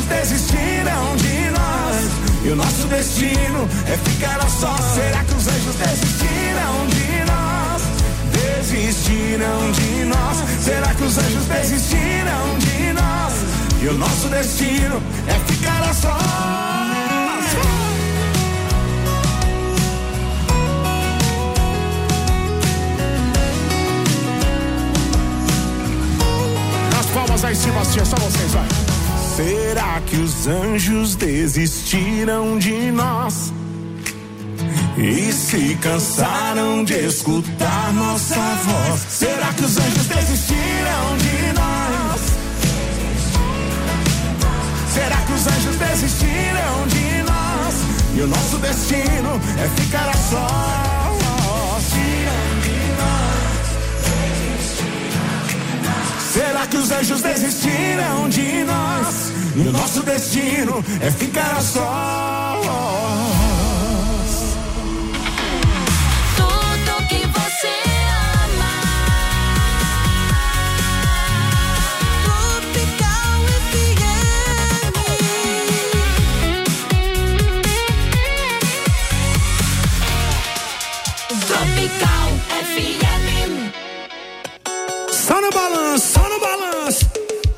desistiram de nós e o nosso destino é ficar a sós. Será que os anjos desistiram de nós? Desistiram de nós. Será que os anjos desistiram de nós e o nosso destino é ficar a sós? Palmas aí em cima, tia, só vocês, vai. Será que os anjos desistiram de nós e se cansaram de escutar nossa voz? Será que os anjos desistiram de nós? Será que os anjos desistiram de nós e o nosso destino é ficar a sós? Será que os anjos desistiram de nós e o nosso destino é ficar a sós? Tudo que você ama. Tropical FM. Tropical FM. Só no balanço, só no balanço.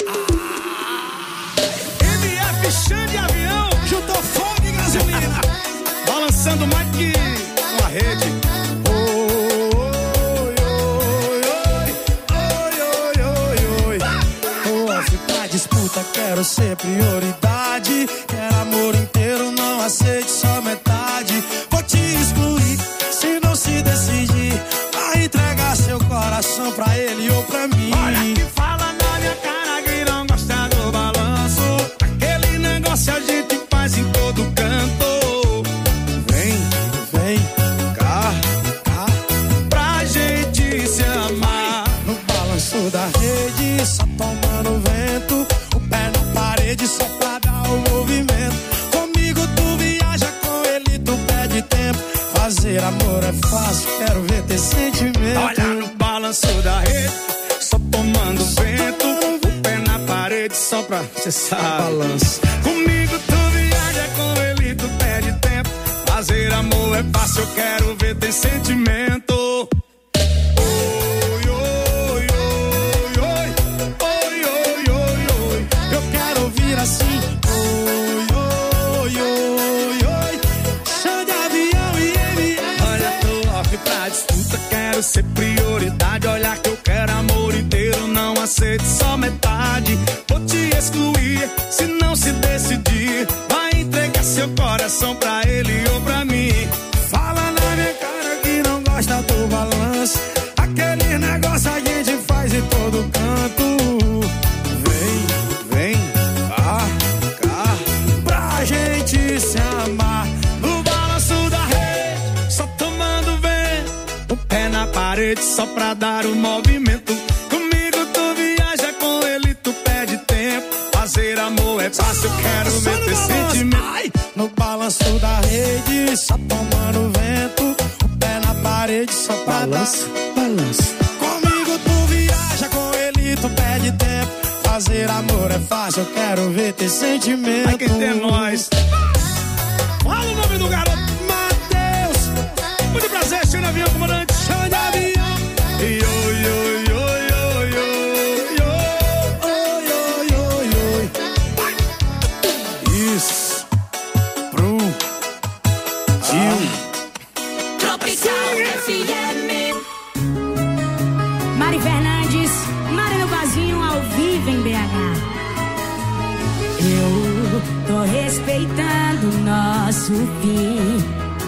MF Xande Avião, juntou fogo e gasolina. Balançando mais que uma rede. Pra disputa quero ser prioridade. Quero amor inteiro, não aceite só metade. Vou te excluir se não se decidir. Vai entregar seu coração pra ele ou pra mim. Olha que fala na minha cara que não gosta do balanço. Aquele negócio a gente faz em todo canto. Vem cá, pra gente se amar. no balanço da rede, só tomando vento. O pé na parede só pra dar o movimento. Comigo tu viaja, com ele tu perde tempo. Fazer amor é fácil, quero ver ter sentimento. Olha no balanço da rede, só tomando vento. O pé na parede só pra cê sabe. Balanço. Comigo tu viaja, com ele tu perde tempo. Fazer amor é fácil, eu quero ver ter sentimento. Oi, oi, oi, oi, oi, oi, oi, oi. Eu quero ouvir assim. Oi, oi, oi, oi. Xande Avião e MF. Olha, tô off pra disputa, quero ser prioridade. Olha que eu quero amor inteiro, não aceito só metade. Vou te excluir se não se decidir. Vai entregar seu coração pra ele ou pra mim. Fala na minha cara que não gosta do balanço. Aquele negócio a gente faz em todo canto. Vem cá, pra gente se amar. No balanço da rede, só tomando vento. O pé na parede só pra dar o movimento. Comigo tu viaja, com ele tu perde tempo. Fazer amor é fácil, eu quero ver ter sentimento. Ai, no balanço da rede, só tomando vento. O pé na parede só pra Balanço. Comigo tu viaja, com ele tu perde tempo. Fazer amor é fácil, eu quero ver ter sentimento. Vai que tem nós. Fala o nome do garoto. Matheus. Muito prazer, Xande Avião, comandante. Xande Avião. Oi, oi, oi, oi, oi, oi, Oi, oi, oi, oi. Isso. Tropical FM. Mari Fernandes, Mari no Vazinho, ao vivo em BH. Eu tô respeitando o nosso fim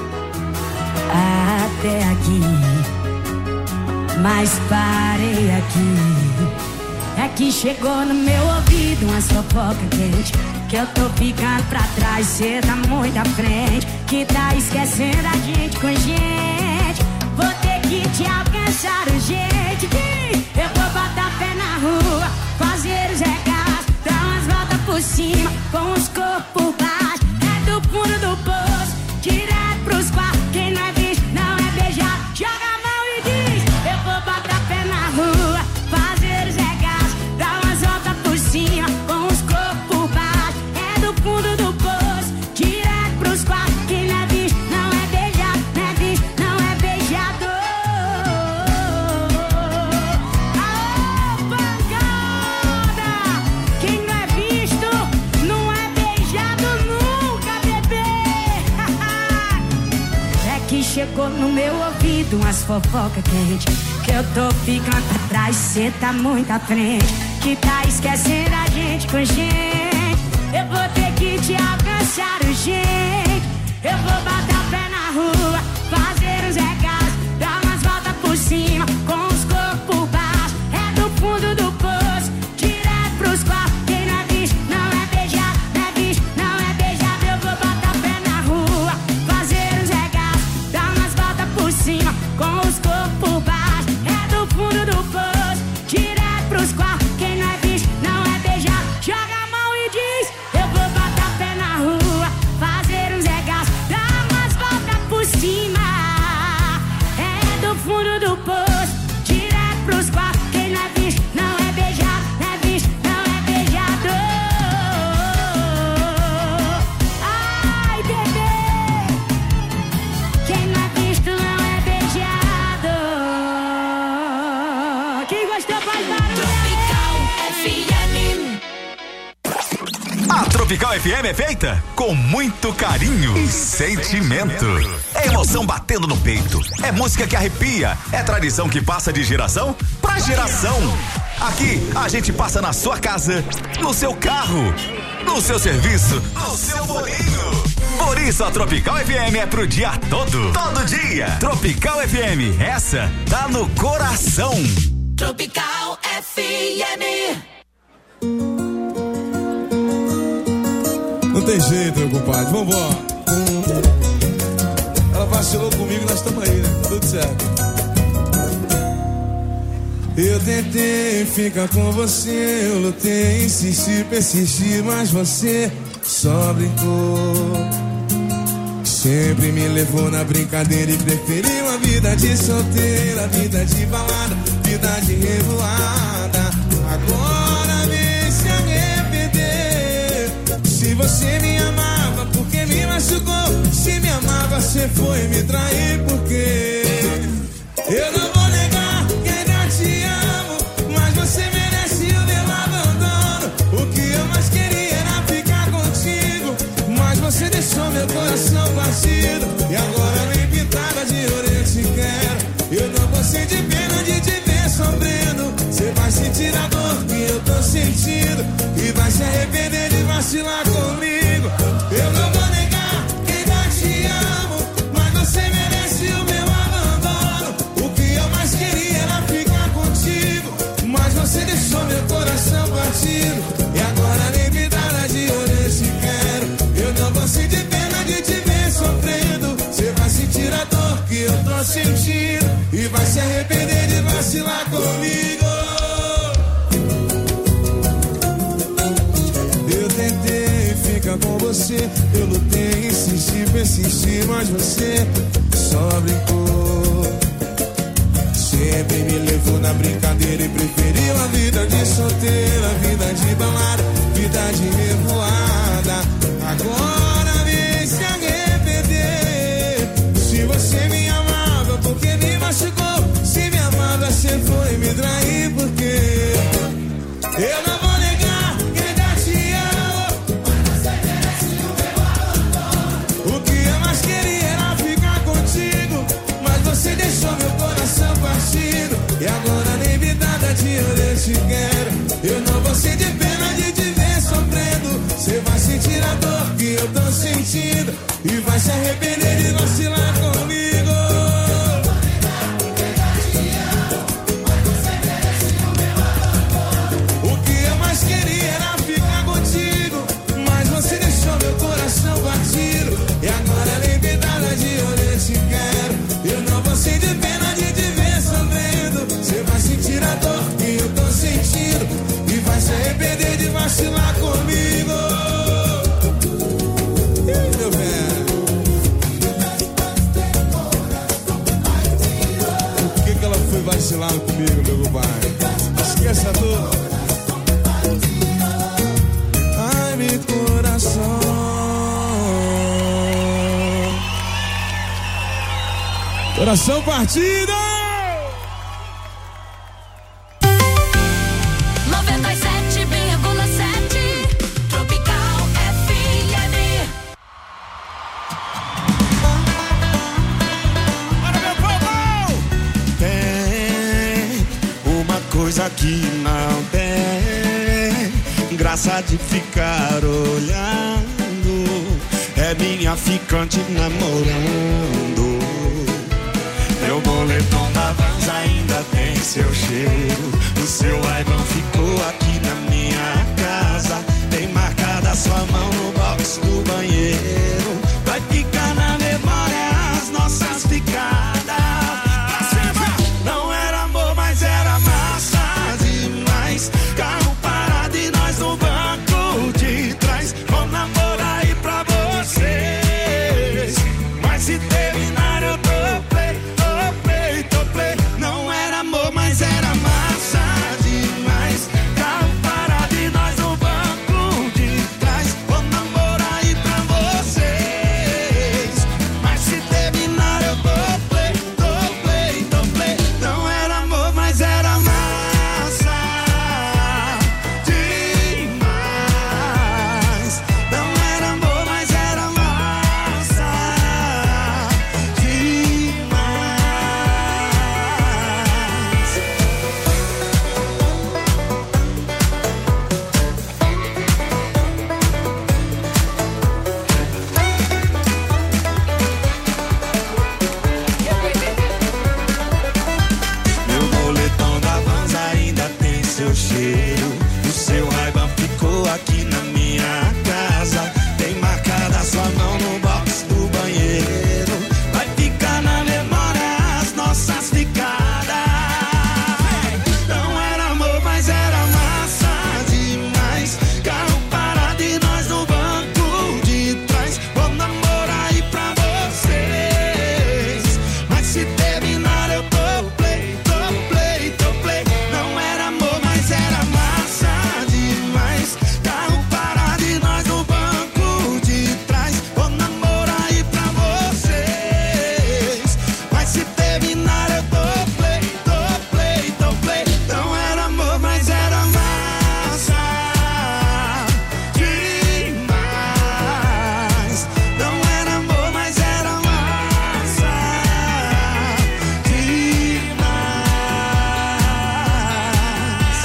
até aqui, mas parei aqui. É que chegou no meu ouvido uma fofoca quente, que eu tô ficando pra trás, cê tá muito à frente, que tá esquecendo a gente com gente. Vou ter que te alcançar urgente. Eu vou botar pé na rua, fazer os recados, dar umas voltas por cima, com os corpos por baixo. É do fundo do poço, direto pros quartos. Quem não é visto não é beijado. Joga a mão e diz: eu vou botar pé na rua, fazer os recados, dar umas voltas por cima, com os corpos por baixo. É no meu ouvido umas fofoca quente, que eu tô ficando pra trás, cê tá muito à frente, que tá esquecendo a gente com gente. Eu vou ter que te alcançar urgente. Eu vou bater o pé na rua, fazer uns regalos, dar umas voltas por cima, com os corpos por baixo. É do fundo do poço, direto pros quartos. Quem não é bicho, não é beijado, não é bicho, não é beijado. Eu vou bater o pé na rua, fazer uns regalos, dar umas voltas por cima, com os corpos por baixo. É do fundo do poço, direto pros quartos. Quem não é bicho, não é beijado. Joga a mão e diz: eu vou bater o pé na rua, fazer uns regalos, dar umas voltas por cima. É do fundo do poço, direto pros quartos. Quem não é bicho, não é beijado, não é bicho, não é beijado. Ai, bebê, quem não é visto não é beijado. Quem gostou faz barulho. A Tropical FM é feita com muito carinho e sentimento. É emoção batendo no peito, é música que arrepia, é tradição que passa de geração pra geração. Aqui a gente passa na sua casa, no seu carro, no seu serviço, no seu bolinho. Por isso a Tropical FM é pro dia todo, todo dia. Tropical FM, essa tá no coração. Tropical FM. Não tem jeito, meu compadre, vambora. Ela vacilou comigo, nós estamos aí, né? Tudo certo. Eu tentei ficar com você, eu lutei, insisti, persisti, mas você só brincou. Sempre me levou na brincadeira e preferiu a vida de solteira, vida de balada, vida de revoada. Agora vem se arrepender. Se você me amava, porque me machucou? Se me amava, você foi me trair, porque eu não vou negar que ainda te amo, mas você merece o meu abandono. O que eu mais queria era ficar contigo, mas você deixou meu coração partido. E agora nem pintada de ouro eu te quero. Eu não vou sentir pena de te ver sofrendo. Você vai sentir a dor que eu tô sentindo e vai se arrepender de vacilar comigo. Eu não vou negar que ainda te amo, mas você merece o meu abandono. O que eu mais queria era ficar contigo, mas você deixou meu coração partido. E agora nem pintada de ouro eu te quero. Eu não vou sentir pena de te ver sofrendo. Você vai sentir a dor que eu tô sentindo e vai se arrepender de vacilar comigo. Eu tentei ficar com você, eu lutei, insisti, persisti, mas você só brincou. Sempre me levou na brincadeira e preferiu a vida de solteira, vida de balada, vida de revoada. Agora vem se arrepender. Se você me amava, porque me machucou? Se me amava, você foi me trair, porque eu não vou negar que ainda te amo, mas você merece o meu abandono. O que eu mais queria era ficar contigo, mas você deixou meu coração partido. E agora nem vidada de ouro eu te quero. Eu não vou sentir pena de te ver sofrendo. Você vai sentir a dor que eu tô sentindo e vai se arrepender de vacilar comigo. O que eu mais queria era ficar contigo, mas você deixou meu coração partido. E agora nem vidada de ouro eu te quero. Eu não vou sentir pena de te ver sofrendo. Você vai sentir a dor que eu tô sentindo e vai se arrepender de vacilar comigo. Ih, meu velho, por que ela foi vacilar comigo, meu compadre? Esquece a dor. Ai, meu coração. Coração partido! 97,7 Tropical FM. não tem graça de ficar olhando. É minha ficante namorando. Meu boletom da Vans ainda tem seu cheiro. O seu iPhone ficou aqui na minha casa. Tem marcada sua mão no box do banheiro. Vai ficar na memória as nossas ficadas. Pra cima! Não era amor, mas era massa demais. Carro parado e nós no banco de trás. Vou namorar aí pra vocês. Mas se terminar eu tô play. Não era amor, mas era massa demais. Carro parado e nós no banco de trás. Vou namorar aí pra vocês. Mas se terminar eu tô play. Não era amor, mas era massa demais. Não era amor, mas era massa Meu boletom da Vans ainda tem seu cheiro. O seu Ray-Ban ficou aqui na minha casa. Tem marcada sua mão no box do banheiro. Vai ficar na memória as nossas ficadas. Não era amor, mas era massa demais. Carro parado e nós no banco de trás. Vou namorar aí pra vocês. Mas se terminar eu tô play. Não era amor, mas era massa demais. Carro parado e nós no banco de trás. Vou namorar aí pra vocês. Mas se terminar eu tô play. Não era amor, mas era massa demais. Não era amor, mas era massa demais.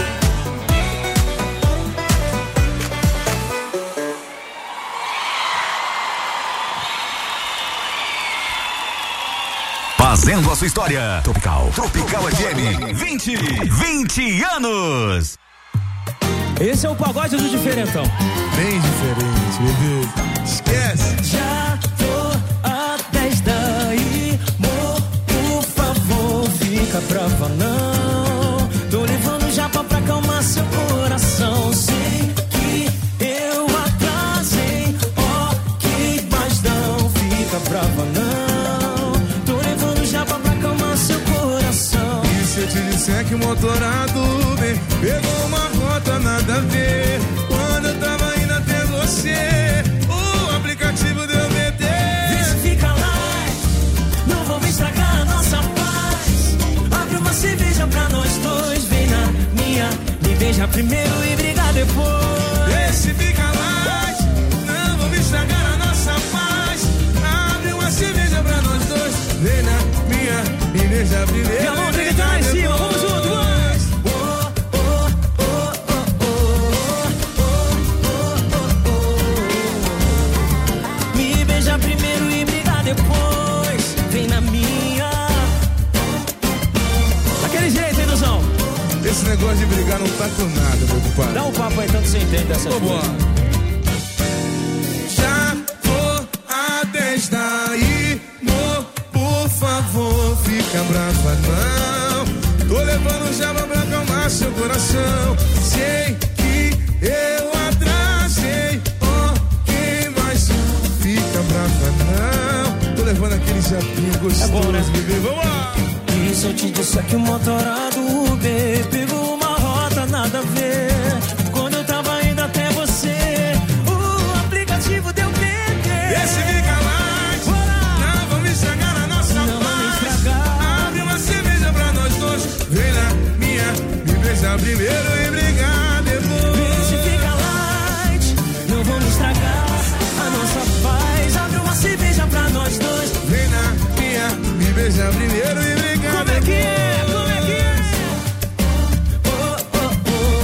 Fazendo a sua história. Tropical FM. 20 anos. Esse é o pagode do diferentão. Bem diferente, bebê. Esquece. Já tô até daí, amor, por favor, fica brava não. Tô levando japa pra acalmar seu coração. Sei que eu atrasei, ok, mas não fica brava não. Tô levando japa pra acalmar seu coração. E se eu te disser que o motorado bem pegou uma rota nada a ver? Quando eu tava indo até você, o aplicativo deu BT. Vê se fica lá, não vou me estragar a nossa paz. Abre uma cerveja pra nós dois, vem na minha, me beija primeiro e briga depois. Vê se fica lá, não vou me estragar a nossa paz. Abre uma cerveja pra nós dois, vem na minha, me beija primeiro. E a mão tem que estar lá em cima, vamos junto, vamos. Me beija primeiro e briga depois, vem na minha. Daquele jeito, hein, Duzão? Esse negócio de brigar não tá com nada, meu compadre. Dá um papo aí, tanto você entende dessas coisas. Já vou até daí, amor, por favor, fica brava não. Tô levando java pra acalmar seu coração. Sei que eu atrasei, ok, mas fica brava não. Tô levando aquele japinho gostoso. É bom, né? Bebê, vamos lá. E se eu te disser que o motorado Uber pegou uma rota nada a ver? Quando eu tava indo até você, o aplicativo deu PT. Esse fica mais, não vamos estragar a nossa paz. Abre uma cerveja pra nós dois, vem na minha, me beija primeiro e brigar depois. Esse fica light, não vamos estragar a nossa paz. Abre uma cerveja pra nós dois, vem na minha, me beija primeiro e brigar como é que é? Como é que é? Oh, oh, oh.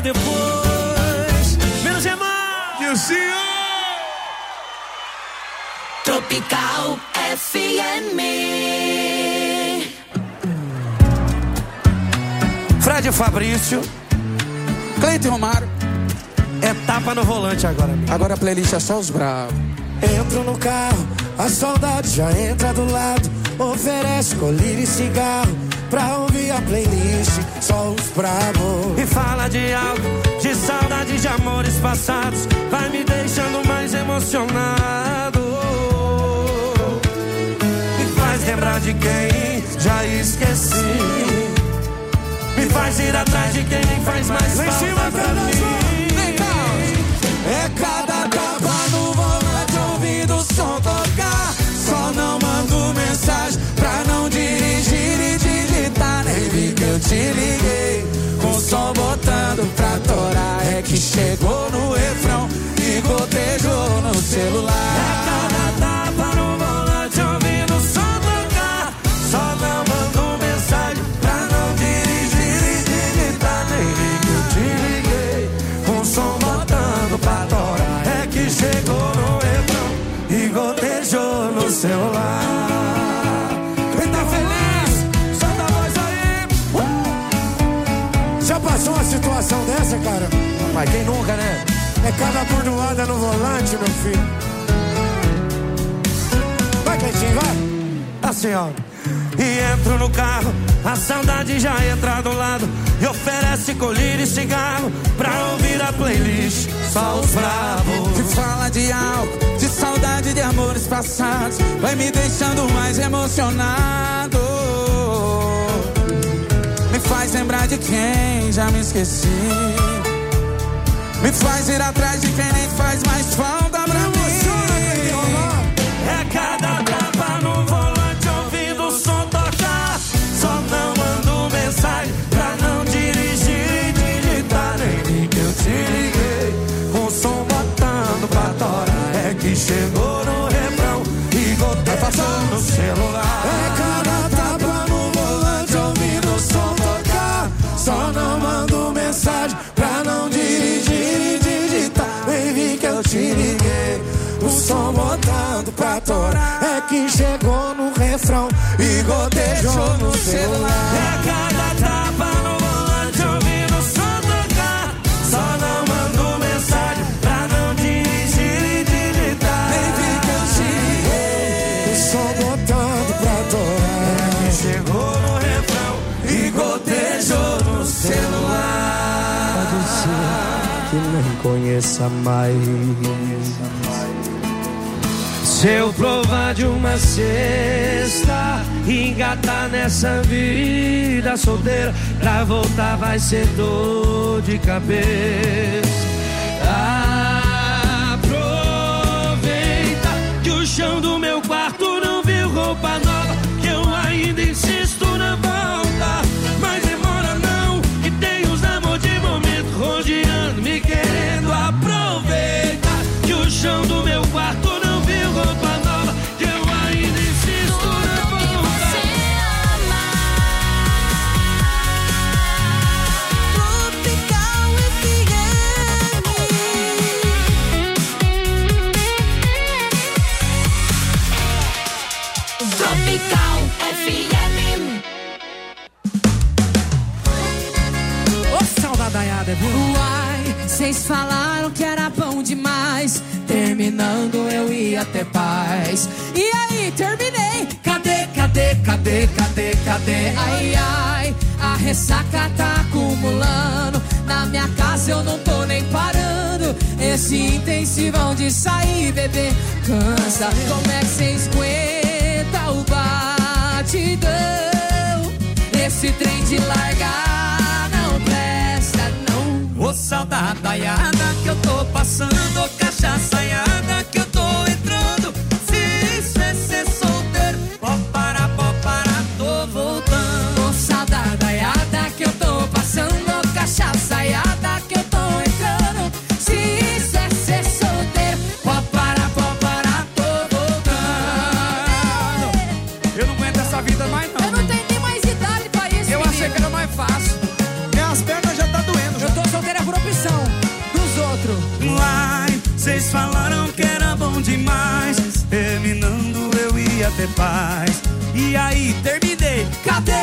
depois. Menos é mais. E o senhor? Tropical FM. Fred Fabrício, Cleiton Romário. é tapa no volante agora, amigo. Agora a playlist é só os bravos. Entro no carro, a saudade já entra do lado. Oferece colírio e cigarro pra ouvir a playlist, só os bravos. E fala de algo, de saudade de amores passados. Vai me deixando mais emocionado. Me faz lembrar de quem já esqueci. Me faz ir atrás de quem nem faz mais falta pra mim. É cada tapa no volante ouvindo o som tocar. Só não mando mensagem pra não dirigir e digitar. Nem vi que eu te liguei com o som botando pra torar. É que chegou no refrão e gotejou no celular. É cada tapa no volante ouvindo o som tocar. Só não mando mensagem pra não dirigir e digitar. Nem vi que eu te liguei com o som botando pra torar. É que chegou no refrão e gotejou no celular. Quem tá feliz, solta a voz aí. Já passou uma situação dessa, cara? Mas quem nunca, né? É cada bordoada no volante, meu filho. Vai, Cleitinho, vai. Assim, ó. E entro no carro, a saudade já entra do lado. E oferece colírio e cigarro pra ouvir a playlist, só os bravos. Que fala de álcool, de saudade de amores passados. Vai me deixando mais emocionado. Me faz lembrar de quem já me esqueci. Me faz ir atrás de quem nem faz mais falta pra mim. É cada tapa no volante ouvindo o som tocar. Só não mando mensagem pra não dirigir e digitar. Nem vi que eu te liguei com o som botando pra torar. É que chegou no refrão e gotejou no celular. É cada tapa no volante ouvindo o som tocar. Só não mando mensagem pra não dirigir e digitar. Nem vi que eu te liguei, o som botando pra torar. É que chegou no refrão e gotejou no celular. É cada tapa no volante ouvindo o som tocar. Só não mando mensagem pra não dirigir e digitar. Nem vi que eu te liguei, o som botando pra torar. É que chegou no refrão e gotejou no celular. Pode ser que nem conheça mais. Se eu provar de uma cesta e engatar nessa vida solteira, pra voltar vai ser dor de cabeça. Aproveita que o chão do meu quarto não viu roupa nova, que eu ainda insisto na volta. Mas demora não, que tem os amor de momento rodeando, me querendo. Aproveita que o chão do meu quarto não viu roupa nova, que eu ainda insisto na volta. Tropical FM. Ô, saudadaiada, viu? Uai, vocês falaram que era bom demais. Terminando eu ia ter paz. E aí, terminei. Cadê, cadê, cadê, cadê, cadê? Ai, ai, a ressaca tá acumulando. Na minha casa eu não tô nem parando. Esse intensivão de sair, bebê, cansa. Como é que vocês aguentam o batidão? Esse trem de largar não presta, não. Ô saudadaiada que eu tô passando, ô cachaçaiada que eu tô entrando. Se isso é ser solteiro, pó para, tô voltando. Ô saudadaiada que eu tô passando, ô cachaçaiada que eu tô entrando. Se isso é ser solteiro, pó para, tô voltando. Eu não aguento essa vida mais não. Eu não tenho nem mais idade pra isso, Eu menino. achei que era mais fácil. Minhas pernas já tá doendo. Eu tô solteira por um falaram que era bom demais. Terminando eu ia ter paz. E aí terminei. Cadê?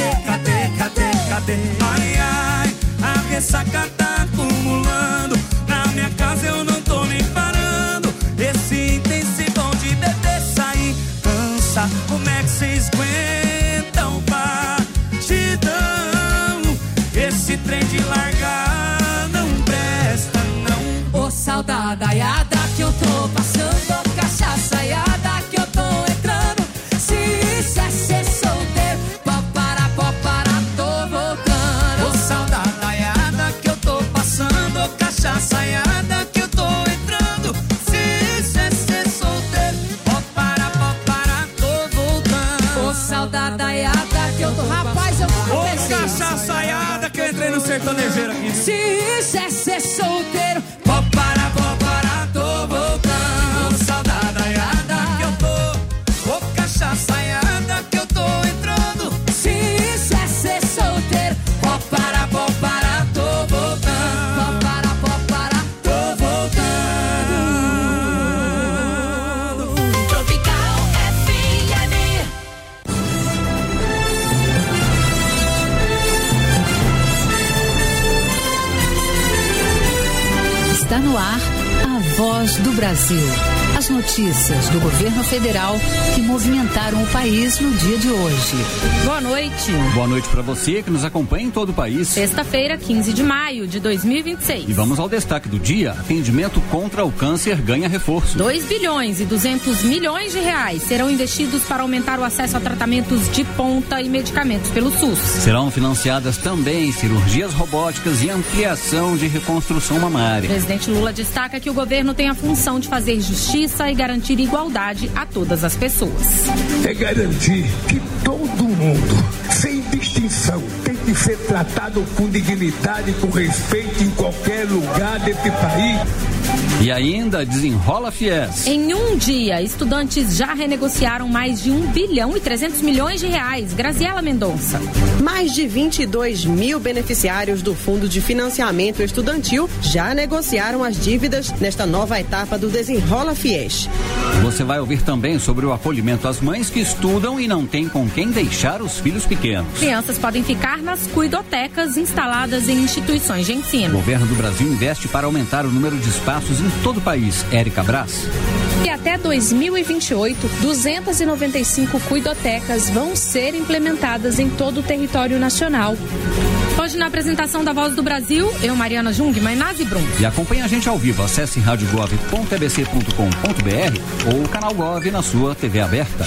Ai, ai, a ressaca tá acumulando. Na minha casa eu não tô nem parando. Esse intensivão de beber sair cansa. Como é que vocês aguentam batidão? Esse trem de largar não presta, não. Ô saudadaiada que eu tô passando, cachaçaiada que eu tô entrando. Se isso é ser solteiro, pó para, tô voltando. Ô saudadaiada que eu tô passando, cachaçaiada que eu tô entrando. Se isso é ser solteiro, pó para, tô voltando. Ô saudadaiada que eu tô... Rapaz, eu vou Ô cachaçaiada que eu entrei no sertanejeiro aqui. Se isso é ser solteiro, Pó para, tô voltando. Saudadaiada que eu tô. Ô cachaçaiada que eu tô entrando. se isso é ser solteiro, Pó para, tô voltando. pó para, Tô voltando. Tropical FM. Está no ar a Voz do Brasil. As notícias do governo federal que movimentaram o país no dia de hoje. Boa noite. Boa noite para você que nos acompanha em todo o país. Sexta-feira, 15 de maio de 2026. E vamos ao destaque do dia. Atendimento contra o câncer ganha reforço. 2 bilhões e 200 milhões de reais serão investidos para aumentar o acesso a tratamentos de ponta e medicamentos pelo SUS. Serão financiadas também cirurgias robóticas e ampliação de reconstrução mamária. O presidente Lula destaca que o governo tem a função de fazer justiça e garantir igualdade a todas as pessoas. É garantir que todo mundo, sem distinção, tem que ser tratado com dignidade, com respeito em qualquer lugar desse país. E ainda desenrola FIES. Em um dia, estudantes já renegociaram mais de 1 bilhão e 300 milhões de reais. Graziela Mendonça. Mais de 22 mil beneficiários do Fundo de Financiamento Estudantil já negociaram as dívidas nesta nova etapa do Desenrola FIES. Você vai ouvir também sobre o acolhimento às mães que estudam e não têm com quem deixar os filhos pequenos. Crianças podem ficar nas cuidotecas instaladas em instituições de O ensino. governo do Brasil investe para aumentar o número de espaços em todo o país. Érica Brás. E até 2028, 295 cuidotecas vão ser implementadas em todo o território nacional. Hoje, na apresentação da Voz do Brasil, eu, Mariana Jungmann, Nazi Brum. E acompanhe a gente ao vivo. Acesse radiogov.tbc.com.br ou o canal Gov na sua TV aberta.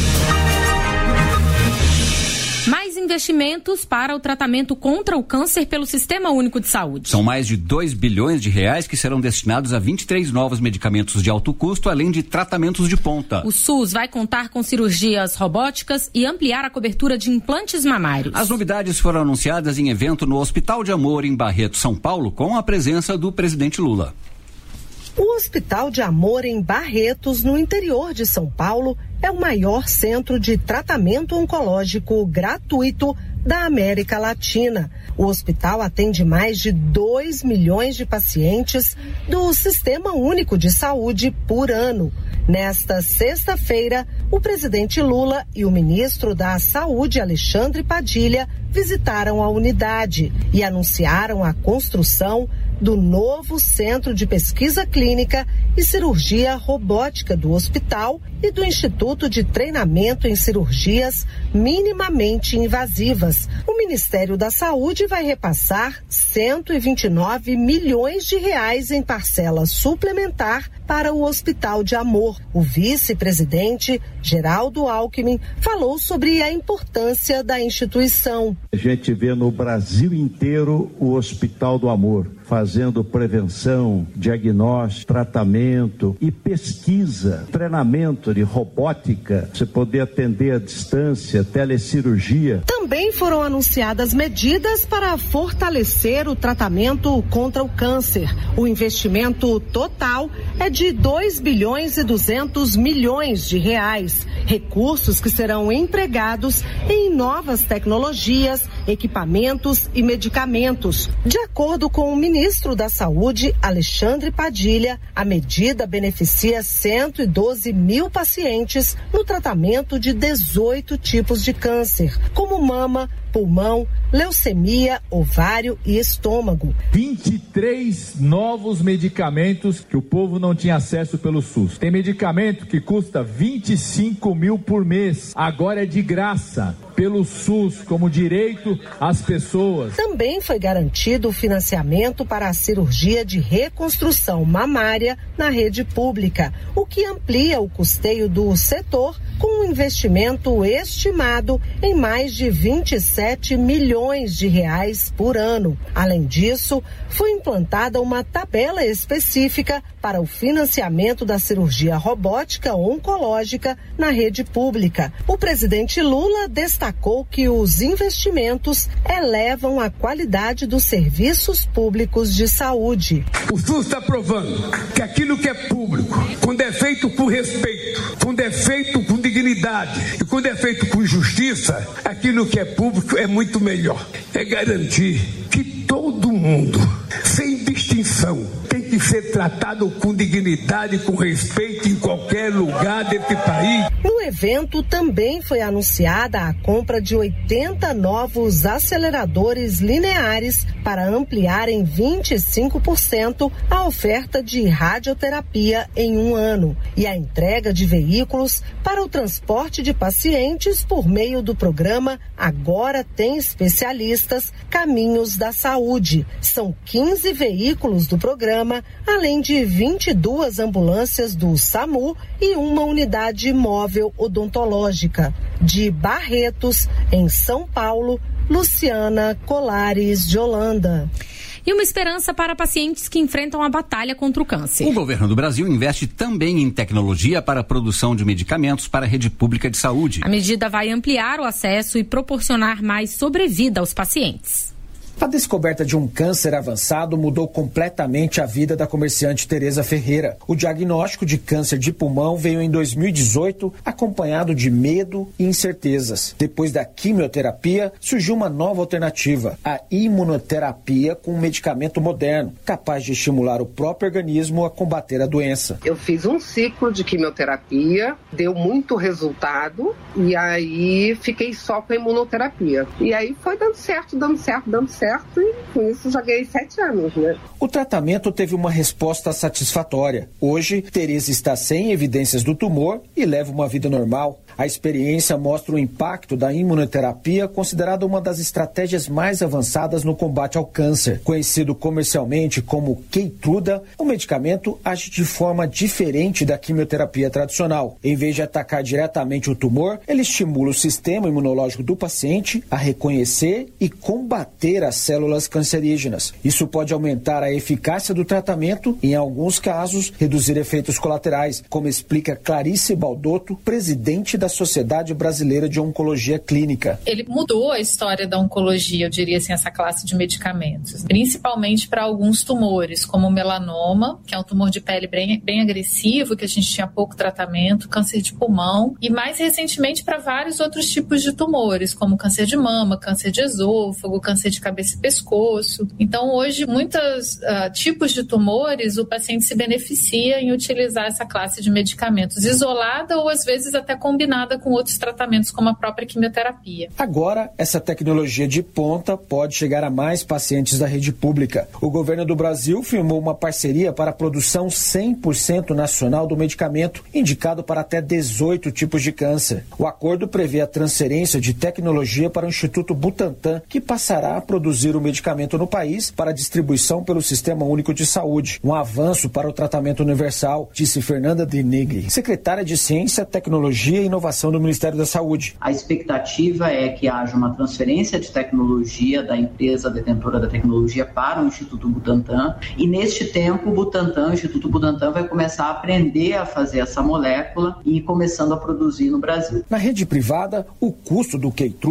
Mais investimentos para o tratamento contra o câncer pelo Sistema Único de Saúde. São mais de 2 bilhões de reais que serão destinados a 23 novos medicamentos de alto custo, além de tratamentos de ponta. O SUS vai contar com cirurgias robóticas e ampliar a cobertura de implantes mamários. As novidades foram anunciadas em evento no Hospital de Amor, em Barreto, São Paulo, com a presença do presidente Lula. O Hospital de Amor em Barretos, no interior de São Paulo, é o maior centro de tratamento oncológico gratuito da América Latina. O hospital atende mais de 2 milhões de pacientes do Sistema Único de Saúde por ano. Nesta sexta-feira, o presidente Lula e o ministro da Saúde, Alexandre Padilha, visitaram a unidade e anunciaram a construção do novo Centro de Pesquisa Clínica e Cirurgia Robótica do hospital e do Instituto de Treinamento em Cirurgias Minimamente Invasivas. O Ministério da Saúde vai repassar 129 milhões de reais em parcela suplementar para o Hospital de Amor. O vice-presidente, Geraldo Alckmin, falou sobre a importância da instituição. A gente vê no Brasil inteiro o Hospital do Amor, fazendo prevenção, diagnóstico, tratamento e pesquisa, treinamento de robótica, você poder atender à distância, telecirurgia. Também Também foram anunciadas medidas para fortalecer o tratamento contra o câncer. O investimento total é de 2,2 bilhões de reais. Recursos que serão empregados em novas tecnologias, equipamentos e medicamentos. De acordo com o ministro da Saúde, Alexandre Padilha, a medida beneficia 112 mil pacientes no tratamento de 18 tipos de câncer, como mama, pulmão, leucemia, ovário e estômago. 23 novos medicamentos que o povo não tinha acesso pelo SUS. Tem medicamento que custa 25 mil por mês. Agora é de graça pelo SUS, como direito às pessoas. Também foi garantido o financiamento para a cirurgia de reconstrução mamária na rede pública, o que amplia o custeio do setor com um investimento estimado em mais de 27 milhões de reais por ano. Além disso, foi implantada uma tabela específica para o financiamento da cirurgia robótica oncológica na rede pública. O presidente Lula destacou que os investimentos elevam a qualidade dos serviços públicos de saúde. O SUS está provando que aquilo que é público, quando é feito com respeito, quando é feito com dignidade e quando é feito com justiça, aquilo que é público é muito melhor. É garantir que todo mundo, sem distinção, tem que ser tratado com dignidade, com respeito em qualquer lugar desse país. No evento também foi anunciada a compra de 80 novos aceleradores lineares para ampliar em 25% a oferta de radioterapia em um ano e a entrega de veículos para o transporte de pacientes por meio do programa Agora Tem Especialistas Caminhos da Saúde. São 15 veículos do programa, além de 22 ambulâncias do SAMU e uma unidade móvel odontológica. De Barretos, em São Paulo, Luciana Colares de Holanda. E uma esperança para pacientes que enfrentam a batalha contra o câncer. O governo do Brasil investe também em tecnologia para a produção de medicamentos para a rede pública de saúde. A medida vai ampliar o acesso e proporcionar mais sobrevida aos pacientes. A descoberta de um câncer avançado mudou completamente a vida da comerciante Tereza Ferreira. O diagnóstico de câncer de pulmão veio em 2018, acompanhado de medo e incertezas. Depois da quimioterapia, surgiu uma nova alternativa, a imunoterapia com um medicamento moderno, capaz de estimular o próprio organismo a combater a doença. Eu fiz um ciclo de quimioterapia, deu muito resultado, e aí fiquei só com a imunoterapia. E aí foi dando certo, e com isso já ganhei 7 anos, né? O tratamento teve uma resposta satisfatória. Hoje, Tereza está sem evidências do tumor e leva uma vida normal. A experiência mostra o impacto da imunoterapia, considerada uma das estratégias mais avançadas no combate ao câncer. Conhecido comercialmente como Keytruda, o medicamento age de forma diferente da quimioterapia tradicional. Em vez de atacar diretamente o tumor, ele estimula o sistema imunológico do paciente a reconhecer e combater as células cancerígenas. Isso pode aumentar a eficácia do tratamento e, em alguns casos, reduzir efeitos colaterais, como explica Clarice Baldotto, presidente da Sociedade Brasileira de Oncologia Clínica. Ele mudou a história da oncologia, eu diria assim, essa classe de medicamentos, principalmente para alguns tumores, como o melanoma, que é um tumor de pele bem agressivo, que a gente tinha pouco tratamento, câncer de pulmão, e mais recentemente para vários outros tipos de tumores, como câncer de mama, câncer de esôfago, câncer de cabeça e pescoço. Então, hoje, muitos tipos de tumores, o paciente se beneficia em utilizar essa classe de medicamentos isolada ou, às vezes, até combinada com outros tratamentos, como a própria quimioterapia. Agora, essa tecnologia de ponta pode chegar a mais pacientes da rede pública. O governo do Brasil firmou uma parceria para a produção 100% nacional do medicamento, indicado para até 18 tipos de câncer. O acordo prevê a transferência de tecnologia para o Instituto Butantan, que passará a produzir o medicamento no país para distribuição pelo Sistema Único de Saúde. Um avanço para o tratamento universal, disse Fernanda Denegri, secretária de Ciência, Tecnologia e Inovação do Ministério da Saúde. A expectativa é que haja uma transferência de tecnologia da empresa detentora da tecnologia para o Instituto Butantan, e neste tempo o Instituto Butantan vai começar a aprender a fazer essa molécula e ir começando a produzir no Brasil. Na rede privada, o custo do Keytruda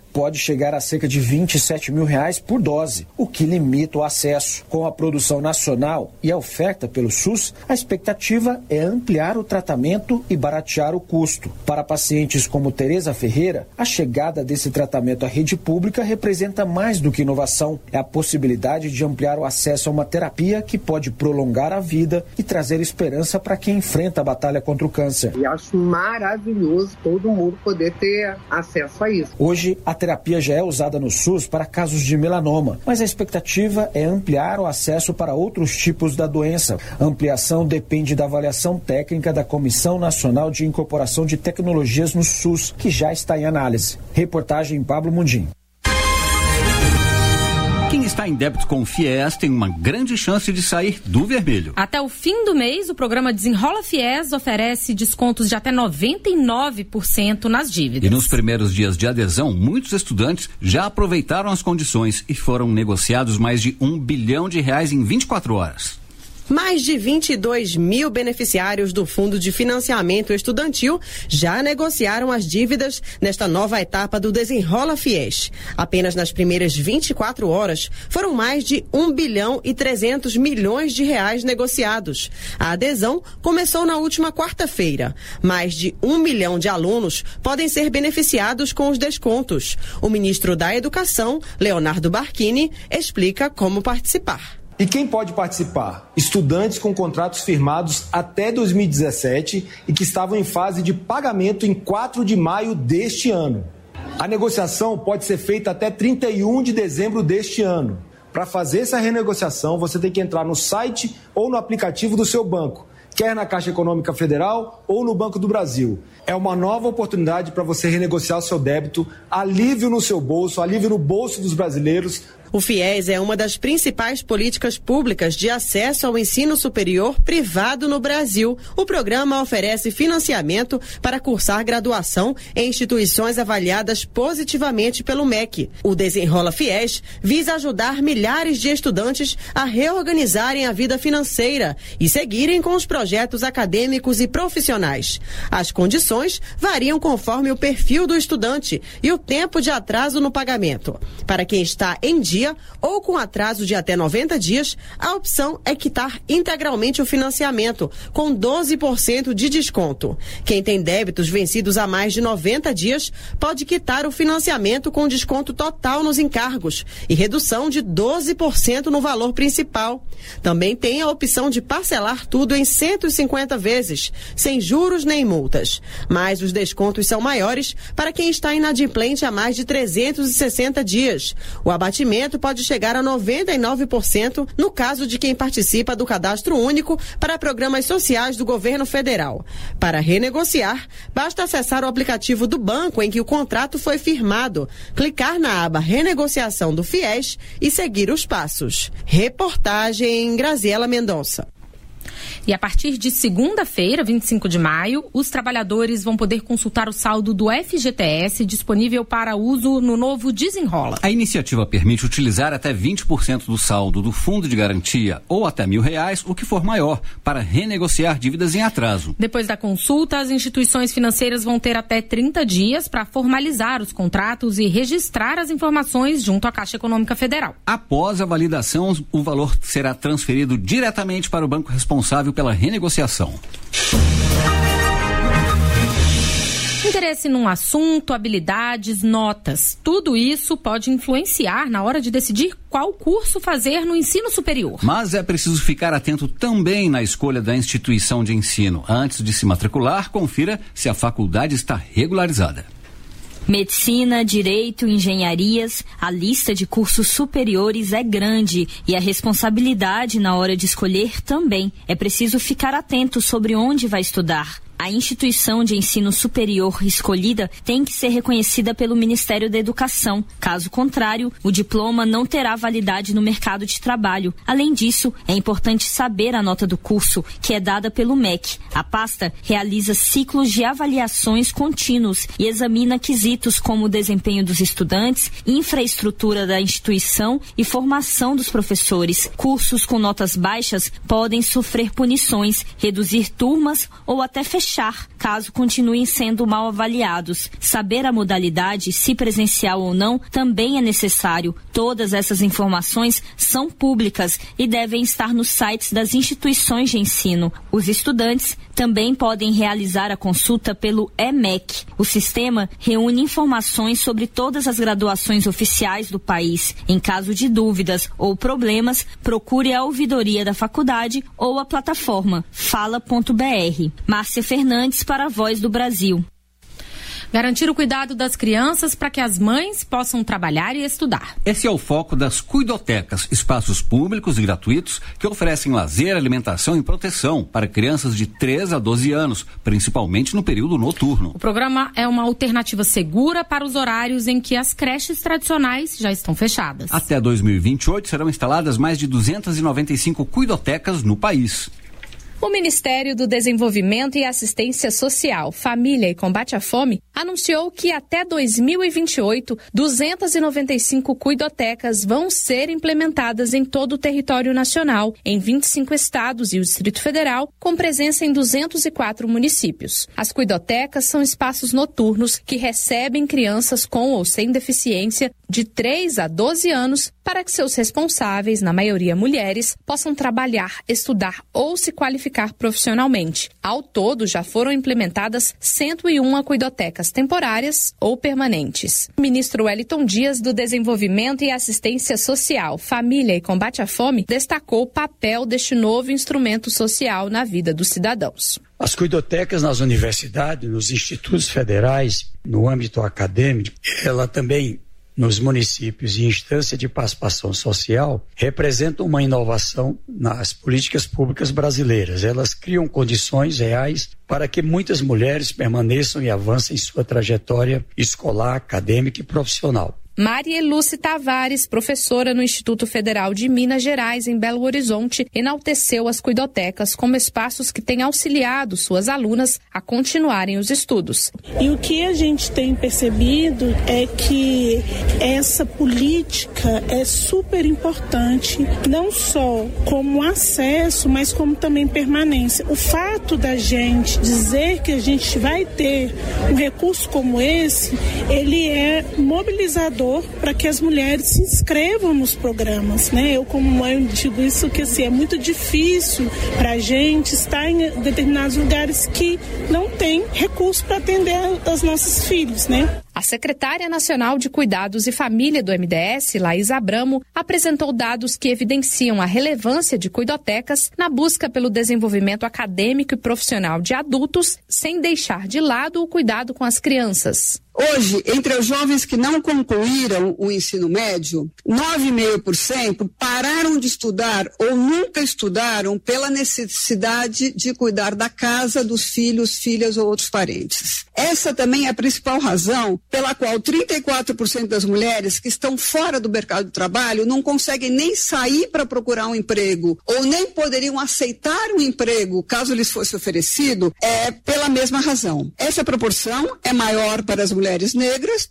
pode chegar a cerca de R$27 mil por dose, o que limita o acesso. Com a produção nacional e a oferta pelo SUS, a expectativa é ampliar o tratamento e baratear o custo. Para pacientes como Tereza Ferreira, a chegada desse tratamento à rede pública representa mais do que inovação. É a possibilidade de ampliar o acesso a uma terapia que pode prolongar a vida e trazer esperança para quem enfrenta a batalha contra o câncer. E acho maravilhoso todo mundo poder ter acesso a isso. Hoje, a terapia já é usada no SUS para casos de melanoma, mas a expectativa é ampliar o acesso para outros tipos da doença. A ampliação depende da avaliação técnica da Comissão Nacional de Incorporação de Tecnologias no SUS, que já está em análise. Reportagem Pablo Mundim. Quem está em débito com o FIES tem uma grande chance de sair do vermelho. Até o fim do mês, o programa Desenrola FIES oferece descontos de até 99% nas dívidas. E nos primeiros dias de adesão, muitos estudantes já aproveitaram as condições e foram negociados mais de R$1 bilhão em 24 horas. Mais de 22 mil beneficiários do Fundo de Financiamento Estudantil já negociaram as dívidas nesta nova etapa do Desenrola FIES. Apenas nas primeiras 24 horas foram mais de R$1 bilhão e 300 milhões negociados. A adesão começou na última quarta-feira. Mais de 1 milhão de alunos podem ser beneficiados com os descontos. O ministro da Educação, Leonardo Barquini, explica como participar. E quem pode participar? Estudantes com contratos firmados até 2017 e que estavam em fase de pagamento em 4 de maio deste ano. A negociação pode ser feita até 31 de dezembro deste ano. Para fazer essa renegociação, você tem que entrar no site ou no aplicativo do seu banco, quer na Caixa Econômica Federal ou no Banco do Brasil. É uma nova oportunidade para você renegociar o seu débito, alívio no seu bolso, alívio no bolso dos brasileiros. O FIES é uma das principais políticas públicas de acesso ao ensino superior privado no Brasil. O programa oferece financiamento para cursar graduação em instituições avaliadas positivamente pelo MEC. O Desenrola FIES visa ajudar milhares de estudantes a reorganizarem a vida financeira e seguirem com os projetos acadêmicos e profissionais. As condições variam conforme o perfil do estudante e o tempo de atraso no pagamento. Para quem está em dia ou com atraso de até 90 dias, a opção é quitar integralmente o financiamento, com 12% de desconto. Quem tem débitos vencidos há mais de 90 dias pode quitar o financiamento com desconto total nos encargos e redução de 12% no valor principal. Também tem a opção de parcelar tudo em 150 vezes, sem juros nem multas. Mas os descontos são maiores para quem está inadimplente há mais de 360 dias. O abatimento pode chegar a 99% no caso de quem participa do Cadastro Único para programas sociais do governo federal. Para renegociar, basta acessar o aplicativo do banco em que o contrato foi firmado, clicar na aba Renegociação do FIES e seguir os passos. Reportagem Graziela Mendonça. E a partir de segunda-feira, 25 de maio, os trabalhadores vão poder consultar o saldo do FGTS disponível para uso no novo Desenrola. A iniciativa permite utilizar até 20% do saldo do fundo de garantia ou até R$1.000, o que for maior, para renegociar dívidas em atraso. Depois da consulta, as instituições financeiras vão ter até 30 dias para formalizar os contratos e registrar as informações junto à Caixa Econômica Federal. Após a validação, o valor será transferido diretamente para o banco responsável pela renegociação. Interesse num assunto, habilidades, notas, tudo isso pode influenciar na hora de decidir qual curso fazer no ensino superior. Mas é preciso ficar atento também na escolha da instituição de ensino. Antes de se matricular, confira se a faculdade está regularizada. Medicina, direito, engenharias, a lista de cursos superiores é grande e a responsabilidade na hora de escolher também. É preciso ficar atento sobre onde vai estudar. A instituição de ensino superior escolhida tem que ser reconhecida pelo Ministério da Educação. Caso contrário, o diploma não terá validade no mercado de trabalho. Além disso, é importante saber a nota do curso, que é dada pelo MEC. A pasta realiza ciclos de avaliações contínuos e examina quesitos como o desempenho dos estudantes, infraestrutura da instituição e formação dos professores. Cursos com notas baixas podem sofrer punições, reduzir turmas ou até fechar fechar, caso continuem sendo mal avaliados. Saber a modalidade, se presencial ou não, também é necessário. Todas essas informações são públicas e devem estar nos sites das instituições de ensino. Os estudantes também podem realizar a consulta pelo EMEC. O sistema reúne informações sobre todas as graduações oficiais do país. Em caso de dúvidas ou problemas, procure a ouvidoria da faculdade ou a plataforma fala.br. Márcia Fernandes para a Voz do Brasil. Garantir o cuidado das crianças para que as mães possam trabalhar e estudar. Esse é o foco das cuidotecas, espaços públicos e gratuitos que oferecem lazer, alimentação e proteção para crianças de 3 a 12 anos, principalmente no período noturno. O programa é uma alternativa segura para os horários em que as creches tradicionais já estão fechadas. Até 2028 serão instaladas mais de 295 cuidotecas no país. O Ministério do Desenvolvimento e Assistência Social, Família e Combate à Fome anunciou que até 2028, 295 cuidotecas vão ser implementadas em todo o território nacional, em 25 estados e o Distrito Federal, com presença em 204 municípios. As cuidotecas são espaços noturnos que recebem crianças com ou sem deficiência de 3 a 12 anos para que seus responsáveis, na maioria mulheres, possam trabalhar, estudar ou se qualificar profissionalmente. Ao todo, já foram implementadas 101 cuidotecas temporárias ou permanentes. O ministro Wellington Dias, do Desenvolvimento e Assistência Social, Família e Combate à Fome, destacou o papel deste novo instrumento social na vida dos cidadãos. As cuidotecas nas universidades, nos institutos federais, no âmbito acadêmico, ela também nos municípios e instância de participação social, representam uma inovação nas políticas públicas brasileiras. Elas criam condições reais para que muitas mulheres permaneçam e avancem em sua trajetória escolar, acadêmica e profissional. Maria Lúcia Tavares, professora no Instituto Federal de Minas Gerais, em Belo Horizonte, enalteceu as cuidotecas como espaços que têm auxiliado suas alunas a continuarem os estudos. E o que a gente tem percebido é que essa política é super importante, não só como acesso, mas como também permanência. O fato da gente dizer que a gente vai ter um recurso como esse, ele é mobilizador para que as mulheres se inscrevam nos programas, né? Eu, como mãe, digo isso que assim, é muito difícil para a gente estar em determinados lugares que não tem recurso para atender aos nossos filhos, né? A secretária nacional de Cuidados e Família do MDS, Laís Abramo, apresentou dados que evidenciam a relevância de cuidotecas na busca pelo desenvolvimento acadêmico e profissional de adultos, sem deixar de lado o cuidado com as crianças. Hoje, entre os jovens que não concluíram o ensino médio, 9,5% pararam de estudar ou nunca estudaram pela necessidade de cuidar da casa, dos filhos, filhas ou outros parentes. Essa também é a principal razão pela qual 34% das mulheres que estão fora do mercado de trabalho não conseguem nem sair para procurar um emprego ou nem poderiam aceitar um emprego caso lhes fosse oferecido, pela mesma razão. Essa proporção é maior para as mulheres negras,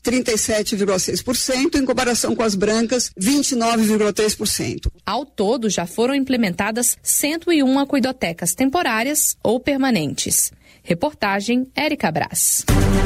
37,6%, em comparação com as brancas, 29,3%. Ao todo, já foram implementadas 101 cuidotecas temporárias ou permanentes. Reportagem Érica Brás.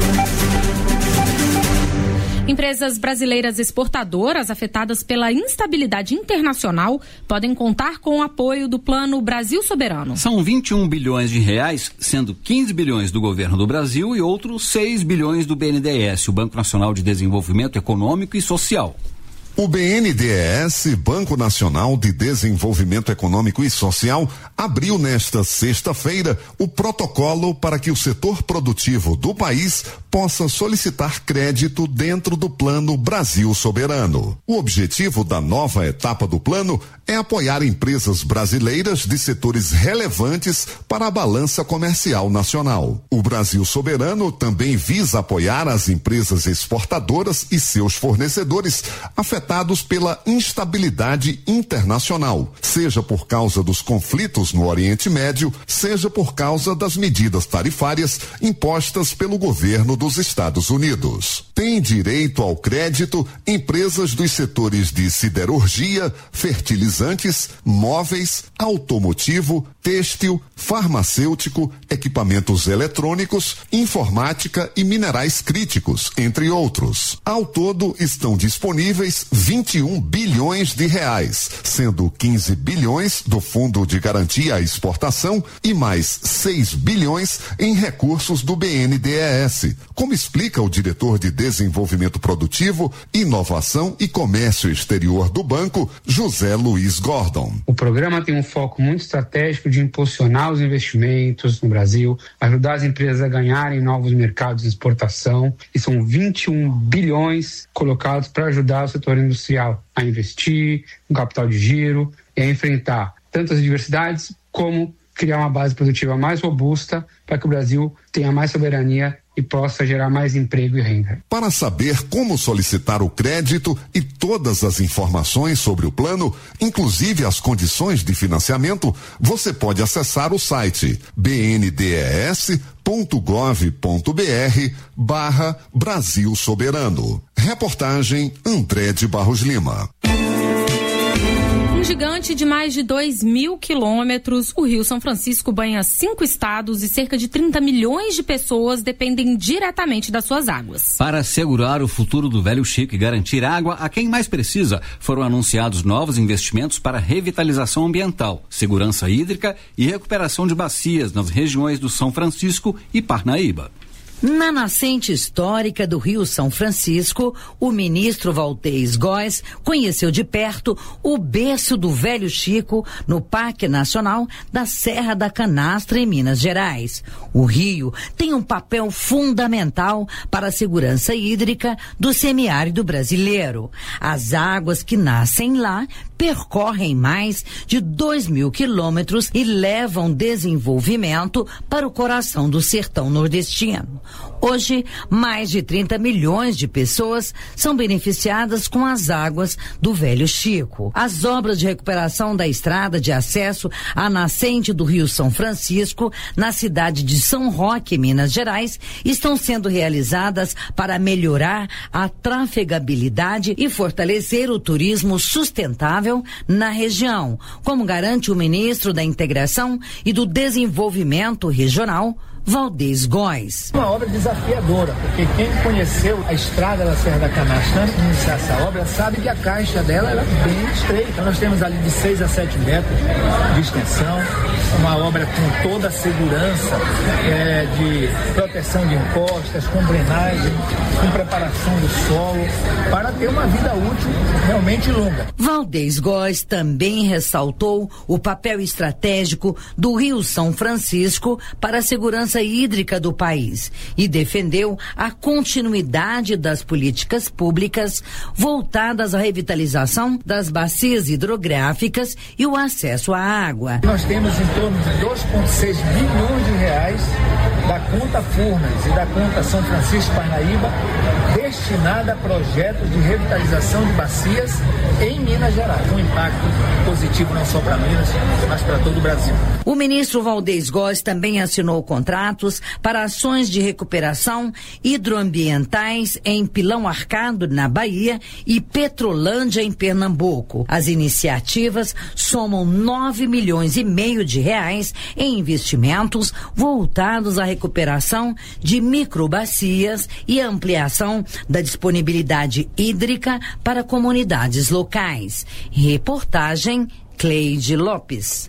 Empresas brasileiras exportadoras afetadas pela instabilidade internacional podem contar com o apoio do Plano Brasil Soberano. São 21 bilhões de reais, sendo 15 bilhões do governo do Brasil e outros 6 bilhões do BNDES, o Banco Nacional de Desenvolvimento Econômico e Social. O BNDES, Banco Nacional de Desenvolvimento Econômico e Social, abriu nesta sexta-feira o protocolo para que o setor produtivo do país possa solicitar crédito dentro do Plano Brasil Soberano. O objetivo da nova etapa do plano é apoiar empresas brasileiras de setores relevantes para a balança comercial nacional. O Brasil Soberano também visa apoiar as empresas exportadoras e seus fornecedores afetados pela instabilidade internacional, seja por causa dos conflitos no Oriente Médio, seja por causa das medidas tarifárias impostas pelo governo do dos Estados Unidos. Tem direito ao crédito empresas dos setores de siderurgia, fertilizantes, móveis, automotivo, têxtil, farmacêutico, equipamentos eletrônicos, informática e minerais críticos, entre outros. Ao todo, estão disponíveis 21 bilhões de reais, sendo 15 bilhões do Fundo de Garantia à Exportação e mais 6 bilhões em recursos do BNDES, como explica o diretor de Desenvolvimento Produtivo, Inovação e Comércio Exterior do banco, José Luiz Gordon. O programa tem um foco muito estratégico de impulsionar os investimentos no Brasil, ajudar as empresas a ganharem novos mercados de exportação, e são 21 bilhões colocados para ajudar o setor industrial a investir no capital de giro e a enfrentar tantas adversidades como criar uma base produtiva mais robusta para que o Brasil tenha mais soberania e possa gerar mais emprego e renda. Para saber como solicitar o crédito e todas as informações sobre o plano, inclusive as condições de financiamento, você pode acessar o site bndes.gov.br/Brasil Soberano. Reportagem André de Barros Lima. Um gigante de mais de 2.000 quilômetros, o Rio São Francisco banha 5 estados e cerca de 30 milhões de pessoas dependem diretamente das suas águas. Para assegurar o futuro do Velho Chico e garantir água a quem mais precisa, foram anunciados novos investimentos para revitalização ambiental, segurança hídrica e recuperação de bacias nas regiões do São Francisco e Parnaíba. Na nascente histórica do Rio São Francisco, o ministro Valdez Góes conheceu de perto o berço do Velho Chico no Parque Nacional da Serra da Canastra, em Minas Gerais. O rio tem um papel fundamental para a segurança hídrica do semiárido brasileiro. As águas que nascem lá percorrem mais de 2.000 quilômetros e levam desenvolvimento para o coração do sertão nordestino. Hoje, mais de 30 milhões de pessoas são beneficiadas com as águas do Velho Chico. As obras de recuperação da estrada de acesso à nascente do Rio São Francisco, na cidade de São Roque, Minas Gerais, estão sendo realizadas para melhorar a trafegabilidade e fortalecer o turismo sustentável na região, como garante o ministro da Integração e do Desenvolvimento Regional, Valdez Góes. Uma obra desafiadora, porque quem conheceu a estrada da Serra da Canastra antes de iniciar essa obra sabe que a caixa dela era bem estreita. Nós temos ali de 6 a 7 metros de extensão, uma obra com toda a segurança de proteção de encostas, com drenagem, com preparação do solo, para ter uma vida útil realmente longa. Valdez Góes também ressaltou o papel estratégico do Rio São Francisco para a segurança hídrica do país e defendeu a continuidade das políticas públicas voltadas à revitalização das bacias hidrográficas e o acesso à água. Nós temos em torno de 2,6 bilhões de reais da conta Furnas e da conta São Francisco Parnaíba destinada a projetos de revitalização de bacias em Minas Gerais. Um impacto positivo não só para Minas, mas para todo o Brasil. O ministro Valdez Góes também assinou contratos para ações de recuperação hidroambientais em Pilão Arcado, na Bahia, e Petrolândia, em Pernambuco. As iniciativas somam 9 milhões e meio de reais em investimentos voltados à recuperação de microbacias e ampliação da disponibilidade hídrica para comunidades locais. Reportagem Cleide Lopes.